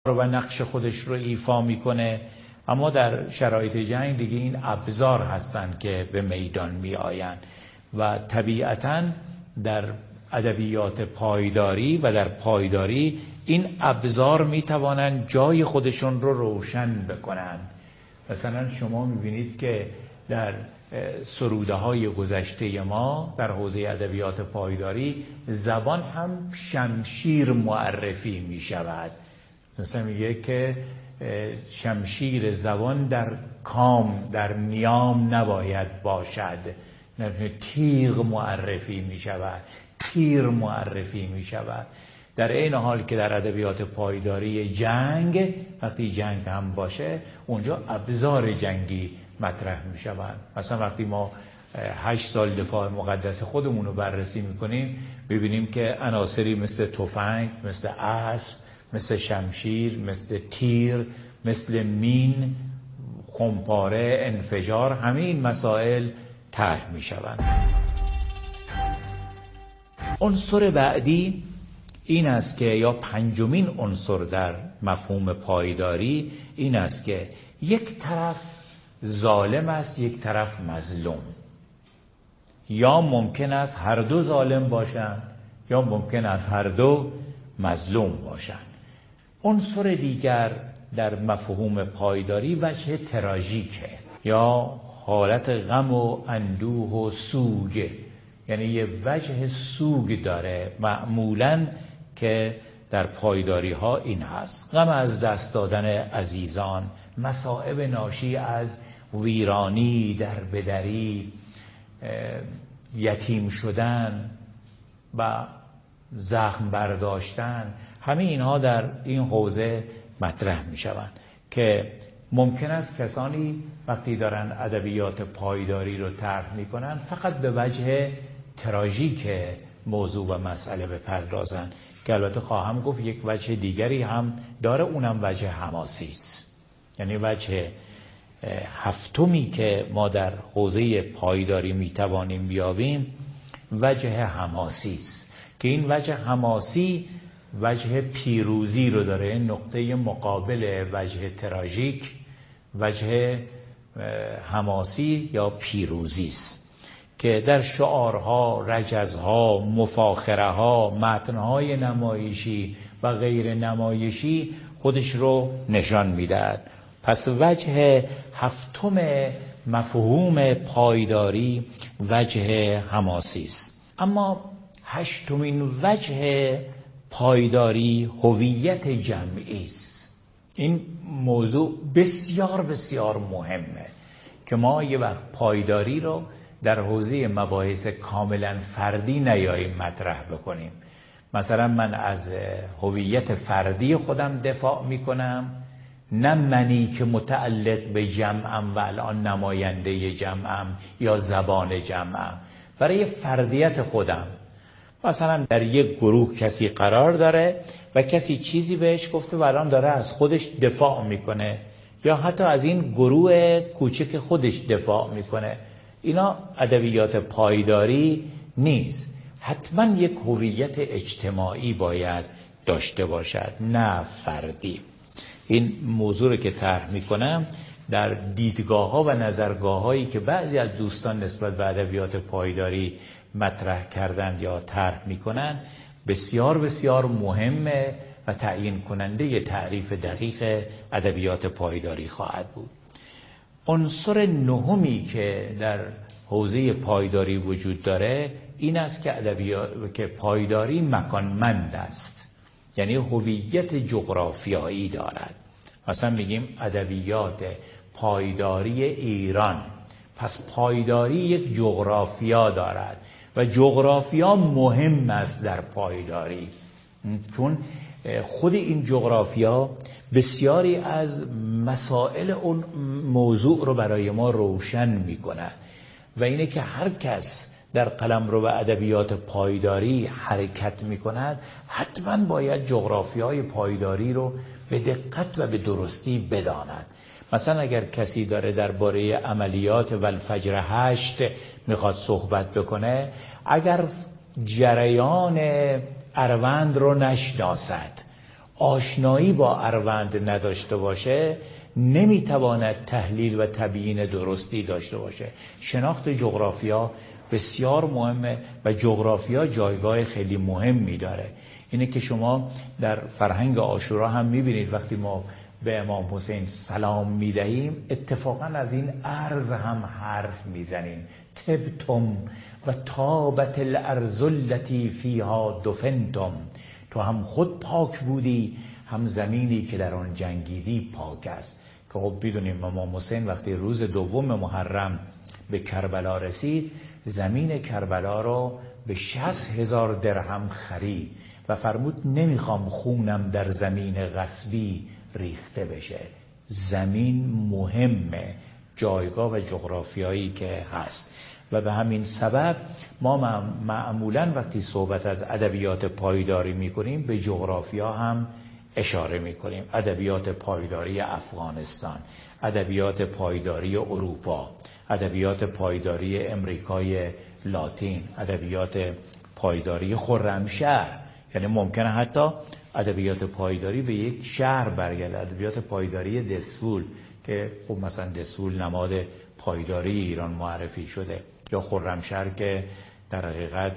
و نقش خودش رو ایفا میکنه، اما در شرایط جنگ دیگه این ابزار هستن که به میدان می آین و طبیعتاً در ادبیات پایداری و در پایداری این ابزار می توانن جای خودشون رو روشن بکنن. مثلا شما می بینید که در سروده های گذشته ما در حوزه ادبیات پایداری زبان هم شمشیر معرفی می شود. مثلا میگه که شمشیر زبان در کام در نیام نباید باشد، تیغ معرفی می شود، تیر معرفی می شود. در این حال که در ادبیات پایداری جنگ، وقتی جنگ هم باشه اونجا ابزار جنگی مطرح می شود. مثلا وقتی ما 8 سال دفاع مقدس خودمون رو بررسی می کنیم، ببینیم که عناصری مثل تفنگ، مثل اسب، مثل شمشیر، مثل تیر، مثل مین، خمپاره، انفجار، همه این مسائل طرح می شوند. عنصر بعدی این است که یا پنجمین عنصر در مفهوم پایداری این است که یک طرف ظالم است، یک طرف مظلوم، یا ممکن است هر دو ظالم باشند یا ممکن است هر دو مظلوم باشند. عنصر دیگر در مفهوم پایداری وجه تراژیکه یا حالت غم و اندوه و سوگ، یعنی یه وجه سوگ داره معمولاً که در پایداری ها این هست: غم از دست دادن عزیزان، مصائب ناشی از ویرانی، در بدری، یتیم شدن و زخم برداشتن، همه اینها در این حوزه مطرح می شوند که ممکن است کسانی وقتی دارن ادبیات پایداری رو طرح می کنن فقط به وجه تراژیک موضوع و مسئله بپردازن، که البته خواهم گفت یک وجه دیگری هم داره، اونم وجه حماسی است. یعنی وجه هفتمی که ما در حوزه پایداری می توانیم بیابیم وجه حماسی است که این وجه حماسی وجه پیروزی رو داره، نقطه مقابل وجه تراژیک وجه حماسی یا پیروزی است که در شعارها، رجزها، مفاخره‌ها، متن‌های نمایشی و غیر نمایشی خودش رو نشان میدهد. پس وجه هفتم مفهوم پایداری وجه حماسی است. اما هشتمین وجه پایداری هویت جمعی است. این موضوع بسیار بسیار مهمه که ما یه وقت پایداری رو در حوزه مباحث کاملا فردی نیاییم مطرح بکنیم. مثلا من از هویت فردی خودم دفاع میکنم، نه منی که متعلق به جمعم و الان نماینده جمعم یا زبان جمعم. برای فردیت خودم، مثلا در یک گروه کسی قرار داره و کسی چیزی بهش گفته و الان داره از خودش دفاع میکنه یا حتی از این گروه کوچک خودش دفاع میکنه، اینا ادبیات پایداری نیست. حتما یک هویت اجتماعی باید داشته باشد، نه فردی. این موضوع رو که طرح میکنم در دیدگاه ها و نظرگاه هایی که بعضی از دوستان نسبت به ادبیات پایداری مطرح کردن یا طرح میکنن بسیار بسیار مهمه و تعیین کننده تعریف دقیق ادبیات پایداری خواهد بود. عنصر نهمی که در حوزه پایداری وجود داره این است که پایداری مکانمند است، یعنی هویت جغرافیایی دارد. مثلا میگیم ادبیات پایداری ایران، پس پایداری یک جغرافیا دارد و جغرافیا مهم است در پایداری، چون خود این جغرافیا بسیاری از مسائل اون موضوع رو برای ما روشن می‌کند و اینه که هر کس در قلمرو ادبیات پایداری حرکت می‌کند حتما باید جغرافیای پایداری رو به دقت و به درستی بداند. مثلا اگر کسی داره درباره عملیات والفجر 8 میخواد صحبت بکنه، اگر جریان اروند رو نشناسد، آشنایی با اروند نداشته باشه نمیتواند تحلیل و تبیین درستی داشته باشه. شناخت جغرافیا بسیار مهمه و جغرافیا جایگاه خیلی مهمی داره. اینه که شما در فرهنگ عاشورا هم میبینید وقتی ما به امام حسین سلام میدهیم اتفاقا از این عرض هم حرف میزنیم. تبتم و تابت الارض التي فیها دفنتم، تو هم خود پاک بودی هم زمینی که در آن جنگیدی پاک است. که خب بدونیم امام حسین وقتی روز دوم محرم به کربلا رسید زمین کربلا رو به 60,000 درهم خرید و فرمود نمیخوام خونم در زمین غصبی ریخته بشه. زمین مهمه، جایگاه و جغرافیایی که هست و به همین سبب ما معمولا وقتی صحبت از ادبیات پایداری میکنیم به جغرافیا هم اشاره میکنیم. ادبیات پایداری افغانستان، ادبیات پایداری اروپا، ادبیات پایداری امریکای لاتین، ادبیات پایداری خرمشهر. یعنی ممکنه حتی ادبیات پایداری به یک شهر برگرده. ادبیات پایداری دسفول که خب مثلا دسفول نماد پایداری ایران معرفی شده، یا خرمشهر که در حقیقت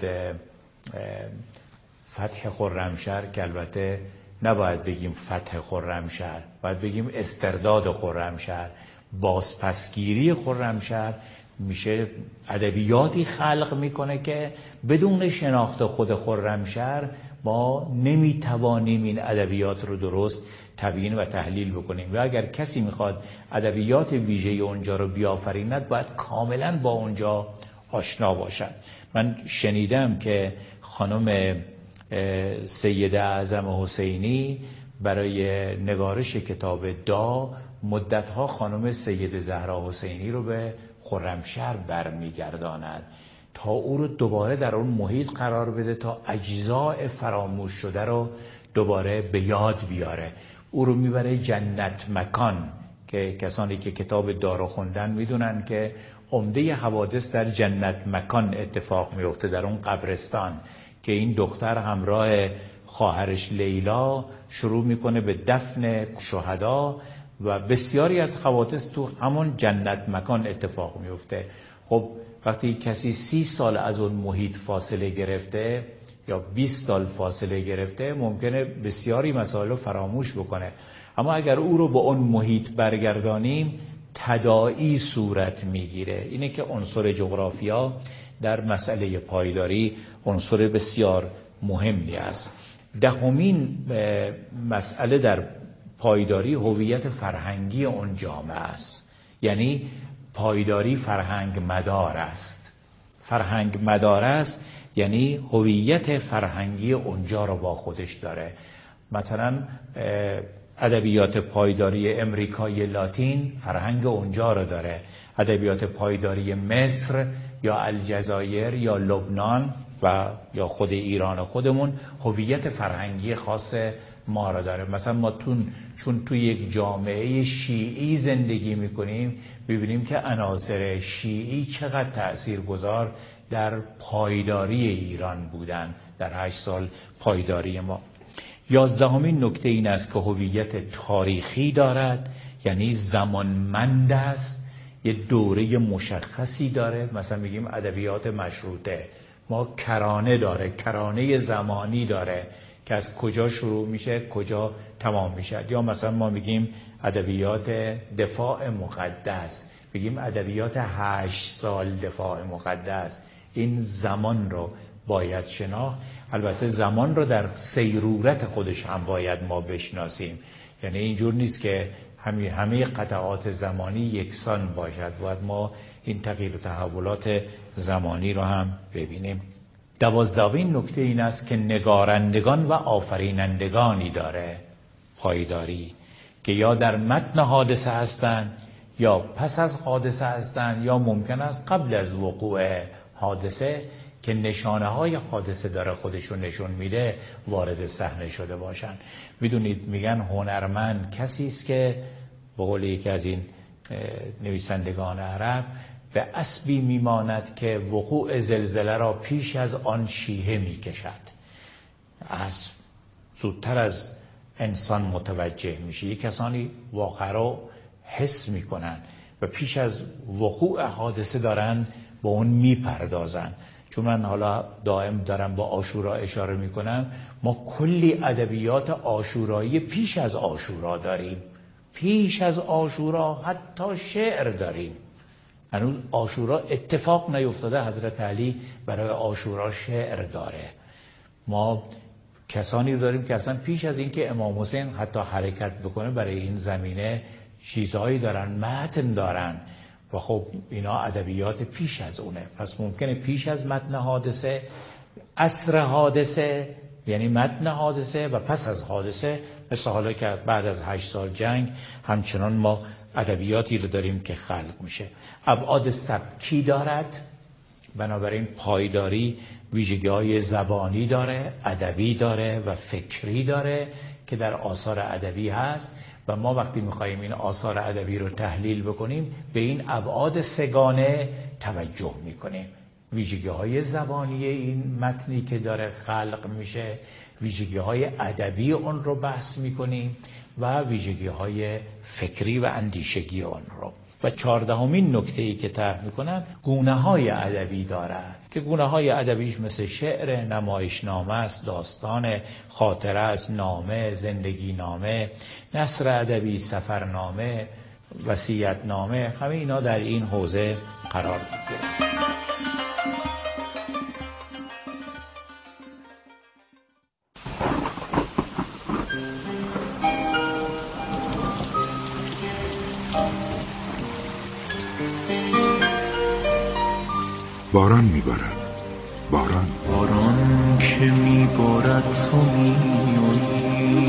فتح خرمشهر که البته نباید بگیم فتح خرمشهر، باید بگیم استرداد خرمشهر، بازپسگیری خرمشهر. میشه ادبیاتی خلق میکنه که بدون شناخت خود خرمشهر ما نمیتوانیم این ادبیات رو درست تبیین و تحلیل بکنیم و اگر کسی میخواد ادبیات ویژه اونجا رو بیافریند باید کاملا با اونجا آشنا باشد. من شنیدم که خانم سید اعظم حسینی برای نگارش کتاب دا مدتها خانم سید زهرا حسینی رو به خرمشهر برمیگرداند تا او رو دوباره در اون محیط قرار بده تا اجزاء فراموش شده رو دوباره به یاد بیاره. او رو میبره جنت مکان که کسانی که کتاب دا رو خوندن میدونن که عمده حوادث در جنت مکان اتفاق میفته، در اون قبرستان که این دختر همراه خواهرش لیلا شروع میکنه به دفن شهدا و بسیاری از حوادث تو همون جنت مکان اتفاق میفته. خب وقتی کسی 30 سال از اون محیط فاصله گرفته یا 20 سال فاصله گرفته ممکنه بسیاری مسائل رو فراموش بکنه، اما اگر او رو به اون محیط برگردانیم تداعی صورت میگیره. اینه که عنصر جغرافیا در مسئله پایداری عنصر بسیار مهمی است. دهمین مسئله در پایداری هویت فرهنگی اون جامعه است. یعنی پایداری فرهنگ مدار است. فرهنگ مدار است یعنی هویت فرهنگی اونجا رو با خودش داره. مثلا ادبیات پایداری امریکای لاتین فرهنگ اونجا رو داره، ادبیات پایداری مصر یا الجزایر یا لبنان و یا خود ایران خودمون هویت فرهنگی خاص ما را داره. مثلا ما چون توی یک جامعه شیعی زندگی میکنیم ببینیم که عناصر شیعی چقدر تأثیرگذار در پایداری ایران بودن در 8 سال پایداری ما. 11مین نکته این است که هویت تاریخی دارد، یعنی زمانمند است، یه دوره مشخصی داره. مثلا میگیم ادبیات مشروطه، ما کرانه داره، کرانه زمانی داره که از کجا شروع میشه کجا تمام میشه. یا مثلا ما میگیم ادبیات دفاع مقدس، بگیم ادبیات 8 سال دفاع مقدس. این زمان رو باید شناخت. البته زمان رو در سیرورت خودش هم باید ما بشناسیم، یعنی اینجور نیست که همه قطعات زمانی یکسان باشد، باید ما این تغییر و تحولات زمانی رو هم ببینیم. 12مین نکته این است که نگارندگان و آفرینندگانی داره پایداری که یا در متن حادثه هستند یا پس از حادثه هستند یا ممکن است قبل از وقوع حادثه که نشانه های حادثه داره خودشون نشون میده وارد صحنه شده باشن. میدونید میگن هنرمند کسی است که به قول یکی از این نویسندگان عرب به اسبی میماند که وقوع زلزله را پیش از آن شیهه میکشد. اسب زودتر از انسان متوجه میشه. یک کسانی واقعا رو حس میکنن و پیش از وقوع حادثه دارن با اون میپردازن. چون من حالا دائم دارم با عاشورا اشاره میکنم، ما کلی ادبیات عاشورایی پیش از عاشورا داریم. پیش از عاشورا حتی شعر داریم. هنوز عاشورا اتفاق نیفتاده حضرت علی برای عاشورا شعر داره. ما کسانی داریم که اصلا پیش از اینکه امام حسین حتی حرکت بکنه برای این زمینه چیزهایی دارن، متن دارن و خب اینا ادبیات پیش از اونه. پس ممکنه پیش از متن حادثه، عصر حادثه یعنی متن حادثه و پس از حادثه، مثل حالا که بعد از 8 سال جنگ همچنان ما ادبیاتی رو داریم که خلق میشه. ابعاد سبکی دارد، بنابراین پایداری ویژگی‌های زبانی داره، ادبی داره و فکری داره که در آثار ادبی هست و ما وقتی می‌خوایم این آثار ادبی رو تحلیل بکنیم به این ابعاد سگانه توجه می‌کنیم. ویژگی‌های زبانی این متنی که داره خلق میشه، ویژگی‌های ادبی اون رو بحث می‌کنیم و ویژگی‌های فکری و اندیشگی اون رو. و 14مین نکته‌ای که طرح می‌کنم گونه‌های ادبی دارد که گونه‌های ادبیش مثل شعر، نمایشنامه است، داستان، خاطره است، نامه، زندگی نامه، نثر ادبی، سفرنامه، وصیت‌نامه، همه اینا در این حوزه قرار می‌گیرند. باران میبارد، باران که میبارد تو میایی.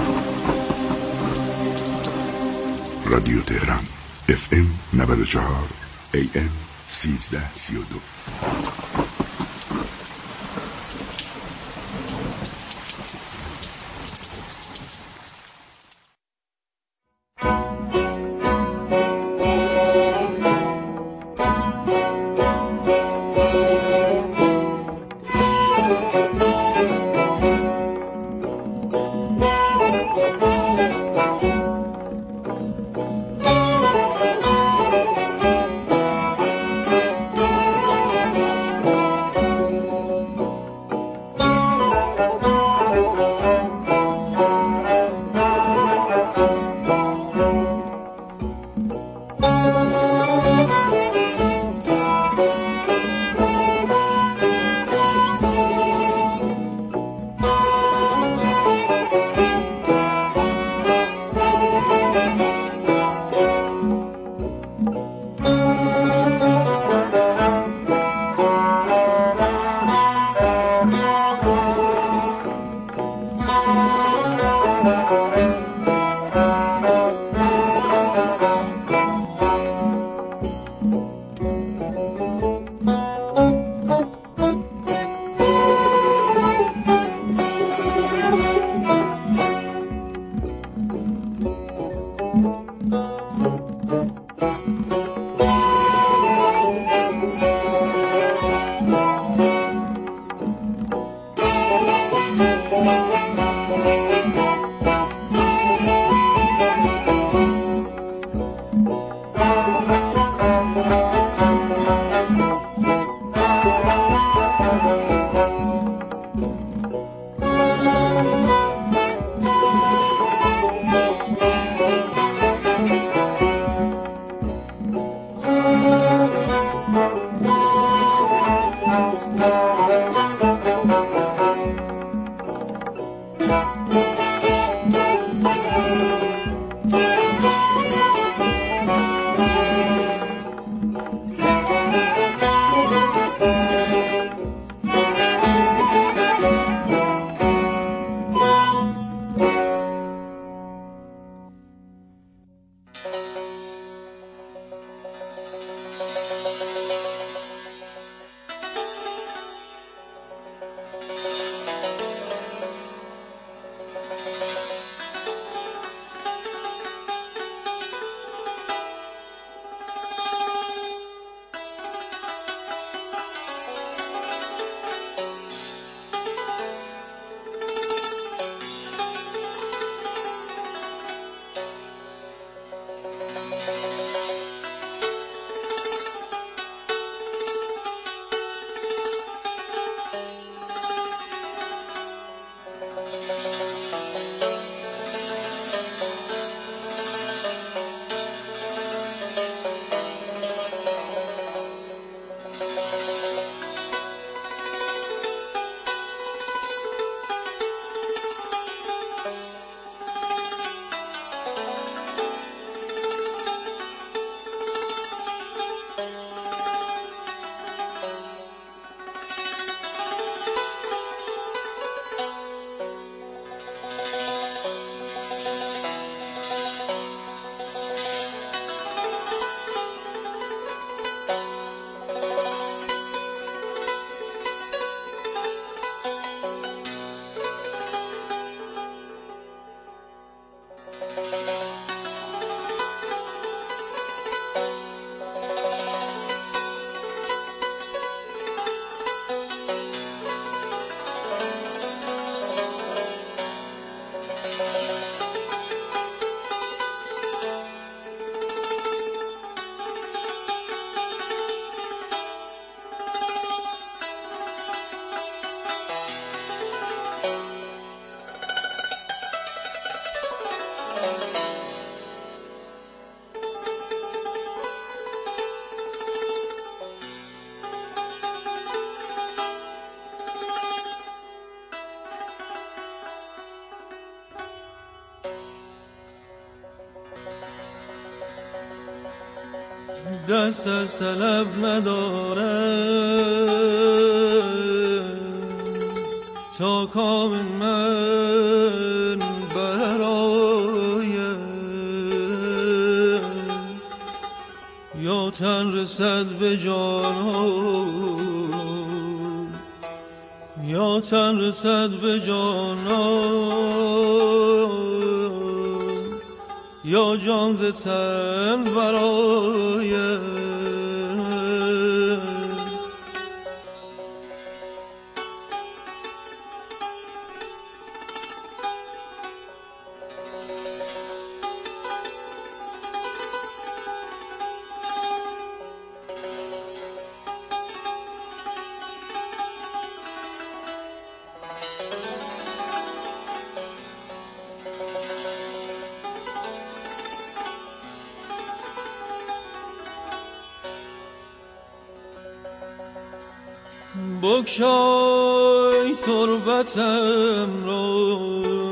رادیو تهران FM 94 AM 1332. دست از طلب نداره تا کام من برای یا تن رسد به جانان یا تن رسد به جانان یا جان ز تن برای بگشای تربتم را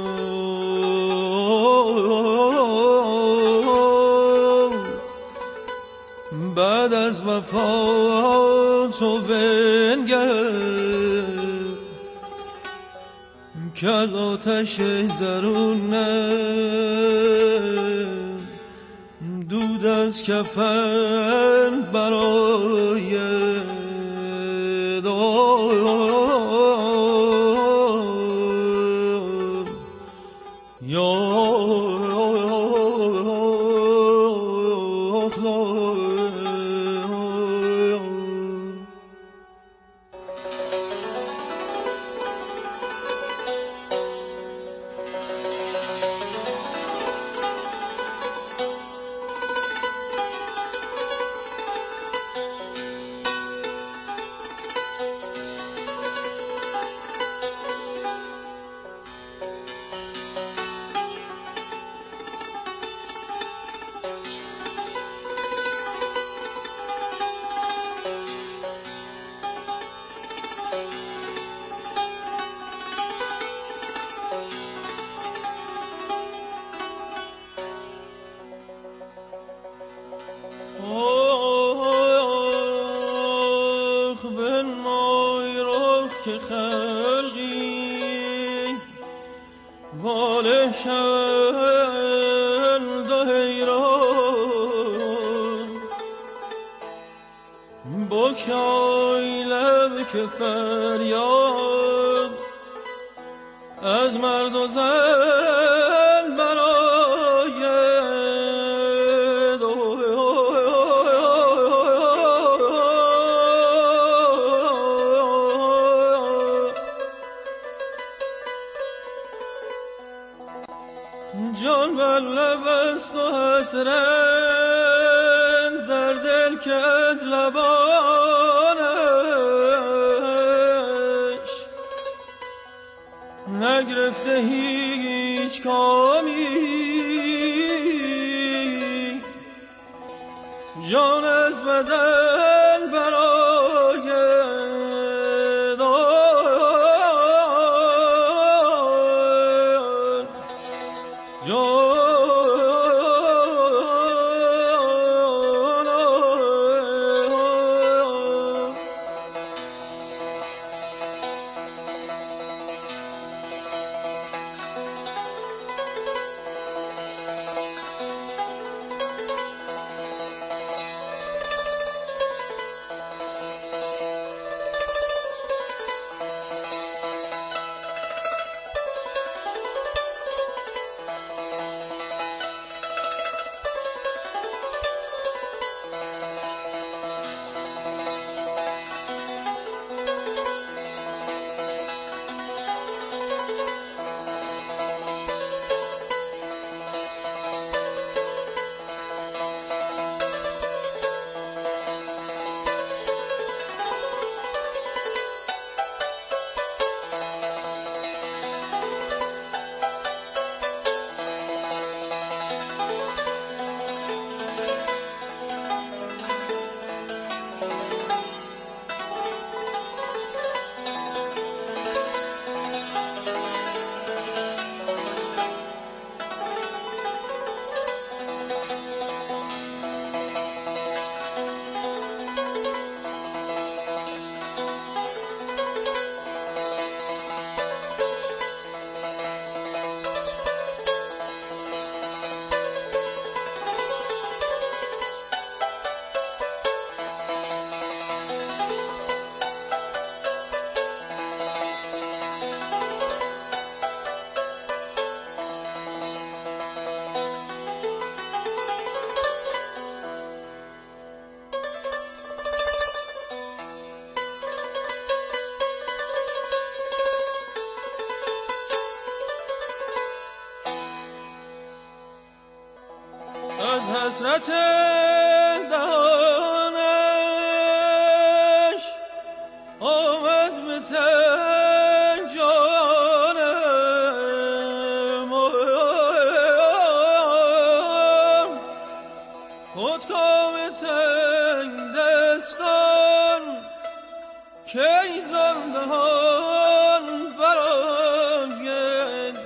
بعد از وفا تو بنگر که از آتش درونم دود از کفن برای بگشای لب که فریاد از مرد و زن براید جان بر لب است و حسرت در دل که از لبانش نگرفته هیچ کامی جان از بدن براید از حسرت دهانش آمد به تن جانم، خودکام تنگ دستان که زندهان براید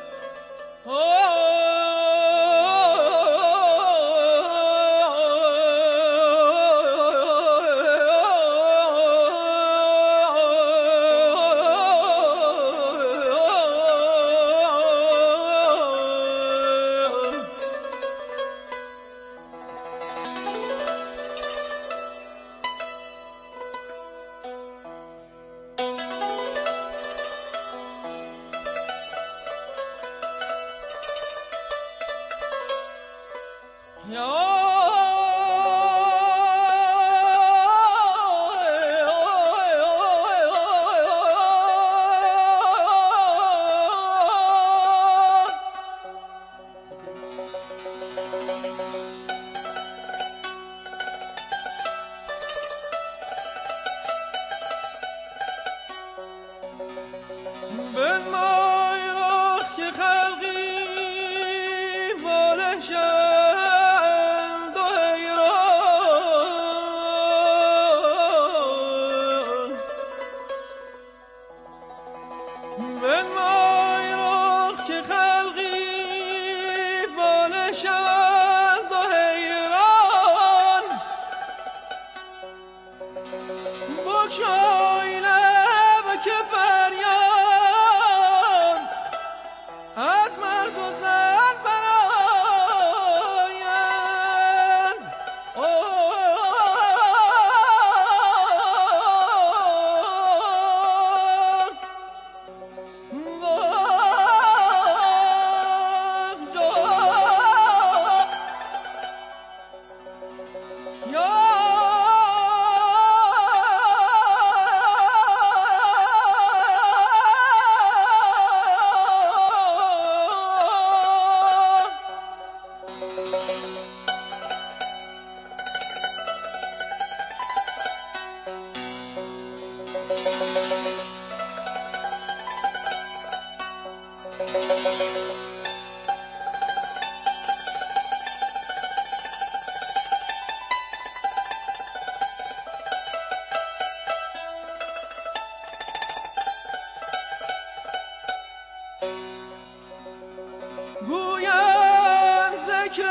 گویند ذکر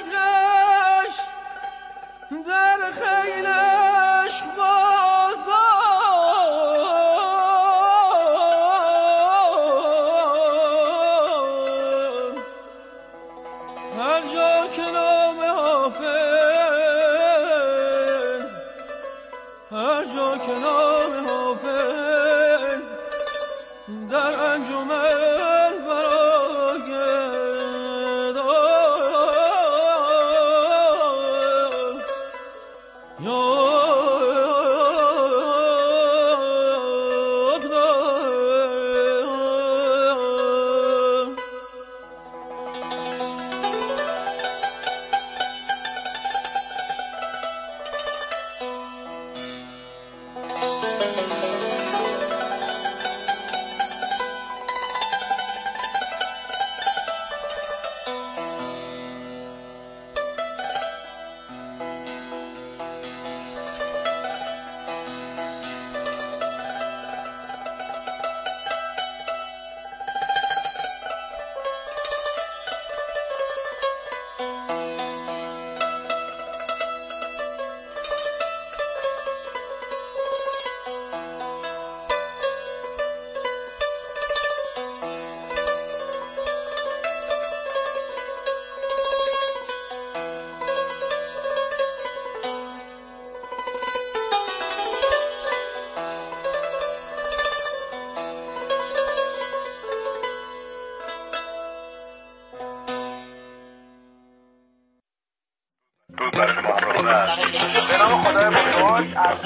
خیرش در خیلش بازار، هر جا که نام حافظ، هر جا که نام حافظ در انجمن براید به نام خدای بزرگ از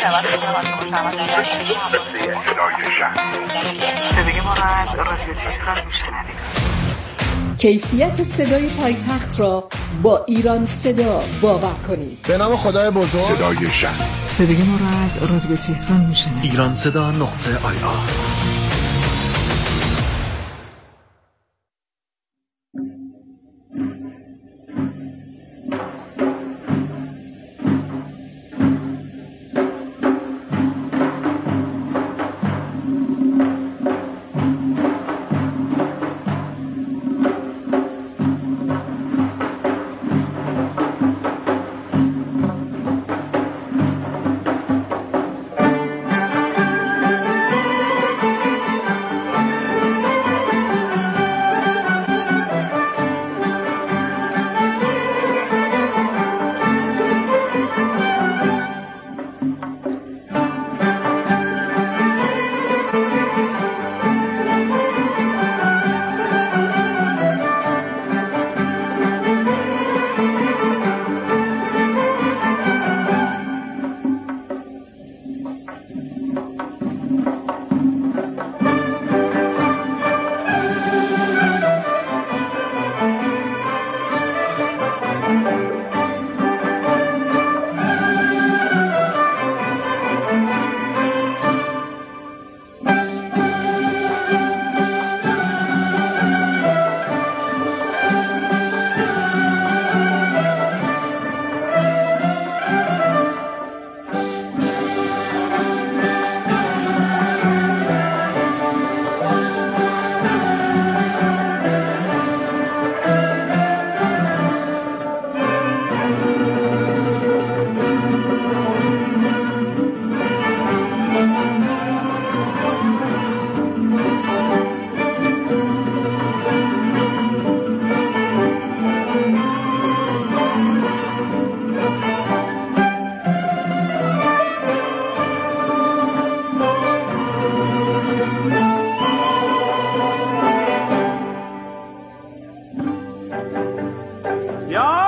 صدای ما را از رادیو تهران میشنوید. کیفیت صدای پایتخت را با ایران صدا باور کنید. به نام خدای بزرگ. صدای شهر. صدای ما را از رادیو تهران میشنوید. ایران صدا .ir. یا